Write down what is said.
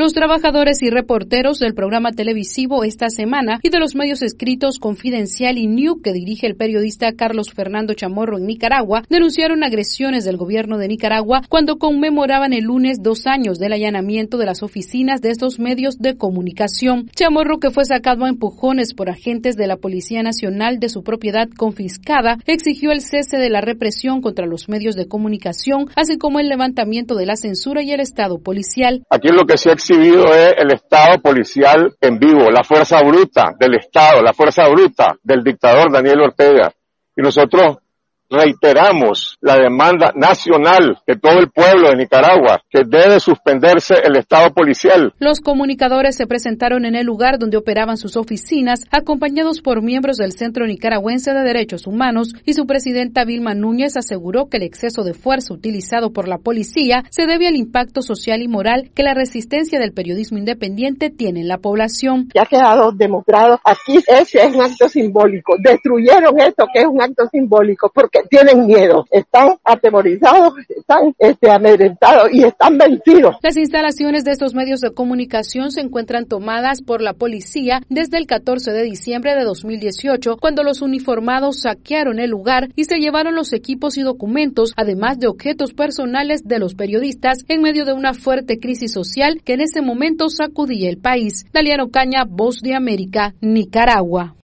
Los trabajadores y reporteros del programa televisivo Esta Semana y de los medios escritos Confidencial y New, que dirige el periodista Carlos Fernando Chamorro en Nicaragua, denunciaron agresiones del gobierno de Nicaragua cuando conmemoraban el lunes 2 años del allanamiento de las oficinas de estos medios de comunicación. Chamorro, que fue sacado a empujones por agentes de la Policía Nacional de su propiedad confiscada, exigió el cese de la represión contra los medios de comunicación, así como el levantamiento de la censura y el Estado policial. Aquí lo que se ha exhibido es el Estado policial en vivo, la fuerza bruta del Estado, la fuerza bruta del dictador Daniel Ortega. Y nosotros reiteramos la demanda nacional de todo el pueblo de Nicaragua, que debe suspenderse el Estado policial. Los comunicadores se presentaron en el lugar donde operaban sus oficinas, acompañados por miembros del Centro Nicaragüense de Derechos Humanos, y su presidenta Vilma Núñez aseguró que el exceso de fuerza utilizado por la policía se debe al impacto social y moral que la resistencia del periodismo independiente tiene en la población. Ya ha quedado demostrado, aquí ese es un acto simbólico. Destruyeron esto que es un acto simbólico porque tienen miedo, están atemorizados, están amedrentados y están vencidos. Las instalaciones de estos medios de comunicación se encuentran tomadas por la policía desde el 14 de diciembre de 2018, cuando los uniformados saquearon el lugar y se llevaron los equipos y documentos, además de objetos personales de los periodistas, en medio de una fuerte crisis social que en ese momento sacudía el país. Daliano Caña, Voz de América, Nicaragua.